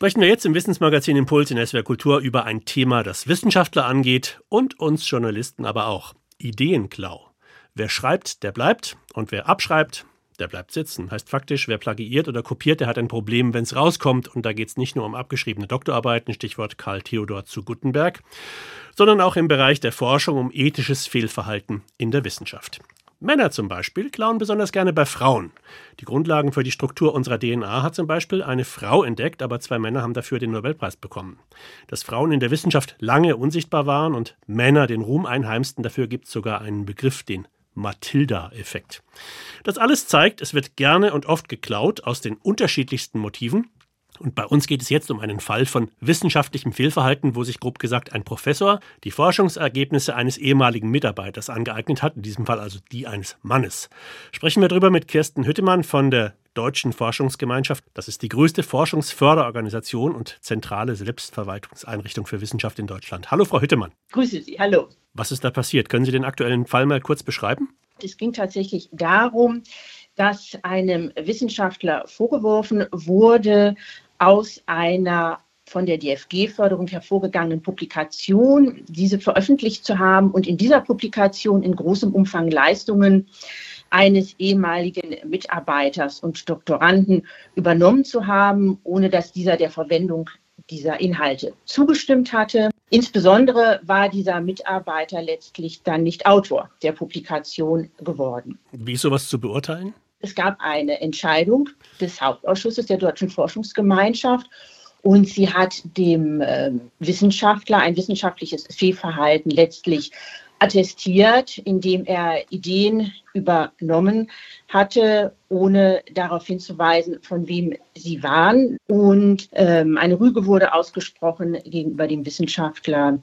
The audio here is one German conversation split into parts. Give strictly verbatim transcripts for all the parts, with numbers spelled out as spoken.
Sprechen wir jetzt im Wissensmagazin Impuls in S W R Kultur über ein Thema, das Wissenschaftler angeht und uns Journalisten aber auch. Ideenklau. Wer schreibt, der bleibt, und wer abschreibt, der bleibt sitzen. Heißt faktisch, wer plagiiert oder kopiert, der hat ein Problem, wenn es rauskommt. Und da geht es nicht nur um abgeschriebene Doktorarbeiten, Stichwort Karl Theodor zu Guttenberg, sondern auch im Bereich der Forschung um ethisches Fehlverhalten in der Wissenschaft. Männer zum Beispiel klauen besonders gerne bei Frauen. Die Grundlagen für die Struktur unserer D N A hat zum Beispiel eine Frau entdeckt, aber zwei Männer haben dafür den Nobelpreis bekommen. Dass Frauen in der Wissenschaft lange unsichtbar waren und Männer den Ruhm einheimsten, dafür gibt es sogar einen Begriff, den Matilda-Effekt. Das alles zeigt, es wird gerne und oft geklaut aus den unterschiedlichsten Motiven. Und bei uns geht es jetzt um einen Fall von wissenschaftlichem Fehlverhalten, wo sich grob gesagt ein Professor die Forschungsergebnisse eines ehemaligen Mitarbeiters angeeignet hat, in diesem Fall also die eines Mannes. Sprechen wir darüber mit Kirsten Hüttemann von der Deutschen Forschungsgemeinschaft. Das ist die größte Forschungsförderorganisation und zentrale Selbstverwaltungseinrichtung für Wissenschaft in Deutschland. Hallo, Frau Hüttemann. Grüße Sie, hallo. Was ist da passiert? Können Sie den aktuellen Fall mal kurz beschreiben? Es ging tatsächlich darum, dass einem Wissenschaftler vorgeworfen wurde, aus einer von der D F G-Förderung hervorgegangenen Publikation diese veröffentlicht zu haben und in dieser Publikation in großem Umfang Leistungen eines ehemaligen Mitarbeiters und Doktoranden übernommen zu haben, ohne dass dieser der Verwendung dieser Inhalte zugestimmt hatte. Insbesondere war dieser Mitarbeiter letztlich dann nicht Autor der Publikation geworden. Wie ist sowas zu beurteilen? Es gab eine Entscheidung des Hauptausschusses der Deutschen Forschungsgemeinschaft und sie hat dem äh, Wissenschaftler ein wissenschaftliches Fehlverhalten letztlich attestiert, indem er Ideen übernommen hatte, ohne darauf hinzuweisen, von wem sie waren. Und ähm, eine Rüge wurde ausgesprochen gegenüber dem Wissenschaftler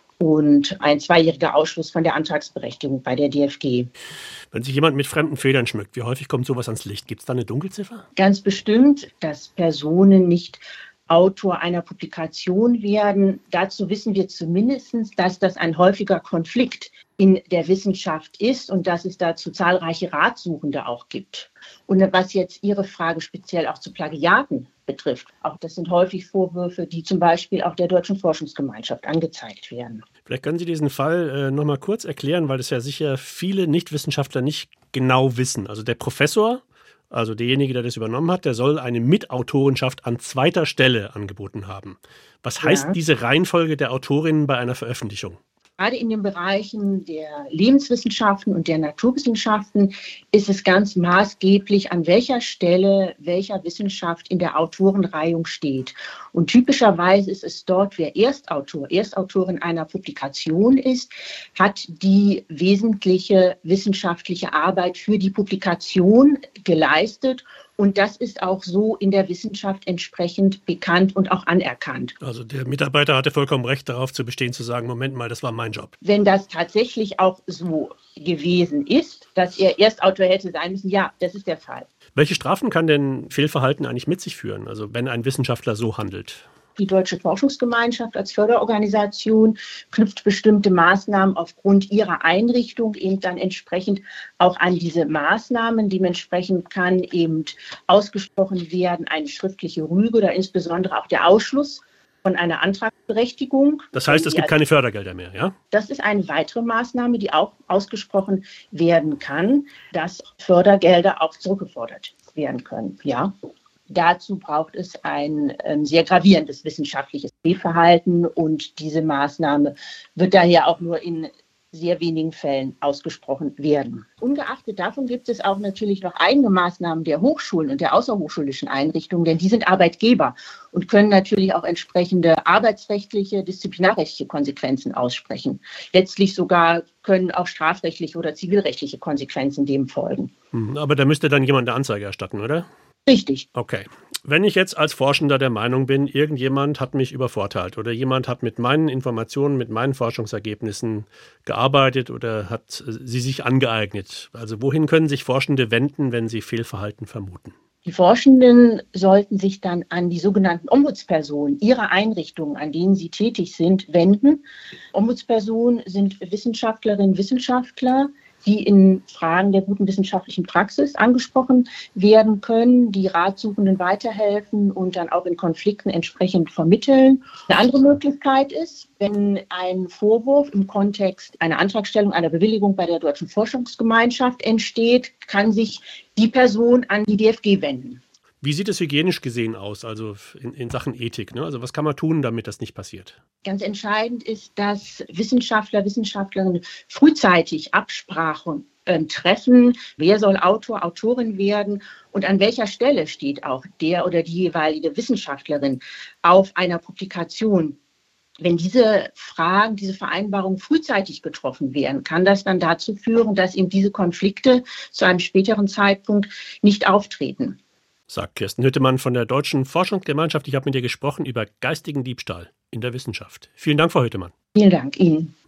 und ein zweijähriger Ausschluss von der Antragsberechtigung bei der D F G. Wenn sich jemand mit fremden Federn schmückt, wie häufig kommt sowas ans Licht? Gibt es da eine Dunkelziffer? Ganz bestimmt, dass Personen nicht Autor einer Publikation werden. Dazu wissen wir zumindest, dass das ein häufiger Konflikt in der Wissenschaft ist und dass es dazu zahlreiche Ratsuchende auch gibt. Und was jetzt Ihre Frage speziell auch zu Plagiaten betrifft, auch das sind häufig Vorwürfe, die zum Beispiel auch der Deutschen Forschungsgemeinschaft angezeigt werden. Vielleicht können Sie diesen Fall äh, noch mal kurz erklären, weil das ja sicher viele Nichtwissenschaftler nicht genau wissen. Also der Professor, also derjenige, der das übernommen hat, der soll eine Mitautorenschaft an zweiter Stelle angeboten haben. Was heißt Ja. diese Reihenfolge der Autorinnen bei einer Veröffentlichung? Gerade in den Bereichen der Lebenswissenschaften und der Naturwissenschaften ist es ganz maßgeblich, an welcher Stelle welcher Wissenschaft in der Autorenreihung steht. Und typischerweise ist es dort, wer Erstautor, Erstautorin einer Publikation ist, hat die wesentliche wissenschaftliche Arbeit für die Publikation geleistet. Und das ist auch so in der Wissenschaft entsprechend bekannt und auch anerkannt. Also der Mitarbeiter hatte vollkommen recht, darauf zu bestehen, zu sagen, Moment mal, das war mein Job. Wenn das tatsächlich auch so gewesen ist, dass er Erstautor hätte sein müssen, ja, das ist der Fall. Welche Strafen kann denn Fehlverhalten eigentlich mit sich führen, also wenn ein Wissenschaftler so handelt? Die Deutsche Forschungsgemeinschaft als Förderorganisation knüpft bestimmte Maßnahmen aufgrund ihrer Einrichtung eben dann entsprechend auch an diese Maßnahmen. Dementsprechend kann eben ausgesprochen werden eine schriftliche Rüge oder insbesondere auch der Ausschluss von einer Antragsberechtigung. Das heißt, es gibt keine Fördergelder mehr, ja? Das ist eine weitere Maßnahme, die auch ausgesprochen werden kann, dass Fördergelder auch zurückgefordert werden können, ja. Dazu braucht es ein ähm, sehr gravierendes wissenschaftliches Fehlverhalten und diese Maßnahme wird daher auch nur in sehr wenigen Fällen ausgesprochen werden. Ungeachtet davon gibt es auch natürlich noch eigene Maßnahmen der Hochschulen und der außerhochschulischen Einrichtungen, denn die sind Arbeitgeber und können natürlich auch entsprechende arbeitsrechtliche, disziplinarrechtliche Konsequenzen aussprechen. Letztlich sogar können auch strafrechtliche oder zivilrechtliche Konsequenzen dem folgen. Aber da müsste dann jemand eine Anzeige erstatten, oder? Richtig. Okay. Wenn ich jetzt als Forschender der Meinung bin, irgendjemand hat mich übervorteilt oder jemand hat mit meinen Informationen, mit meinen Forschungsergebnissen gearbeitet oder hat sie sich angeeignet. Also wohin können sich Forschende wenden, wenn sie Fehlverhalten vermuten? Die Forschenden sollten sich dann an die sogenannten Ombudspersonen ihrer Einrichtungen, an denen sie tätig sind, wenden. Ombudspersonen sind Wissenschaftlerinnen und Wissenschaftler, die in Fragen der guten wissenschaftlichen Praxis angesprochen werden können, die Ratsuchenden weiterhelfen und dann auch in Konflikten entsprechend vermitteln. Eine andere Möglichkeit ist, wenn ein Vorwurf im Kontext einer Antragstellung, einer Bewilligung bei der Deutschen Forschungsgemeinschaft entsteht, kann sich die Person an die D F G wenden. Wie sieht es hygienisch gesehen aus, also in, in Sachen Ethik? Ne? Also was kann man tun, damit das nicht passiert? Ganz entscheidend ist, dass Wissenschaftler, Wissenschaftlerinnen frühzeitig Absprachen äh, treffen. Wer soll Autor, Autorin werden und an welcher Stelle steht auch der oder die jeweilige Wissenschaftlerin auf einer Publikation. Wenn diese Fragen, diese Vereinbarungen frühzeitig getroffen werden, kann das dann dazu führen, dass eben diese Konflikte zu einem späteren Zeitpunkt nicht auftreten. Sagt Kirsten Hüttemann von der Deutschen Forschungsgemeinschaft. Ich habe mit ihr gesprochen über geistigen Diebstahl in der Wissenschaft. Vielen Dank, Frau Hüttemann. Vielen Dank Ihnen.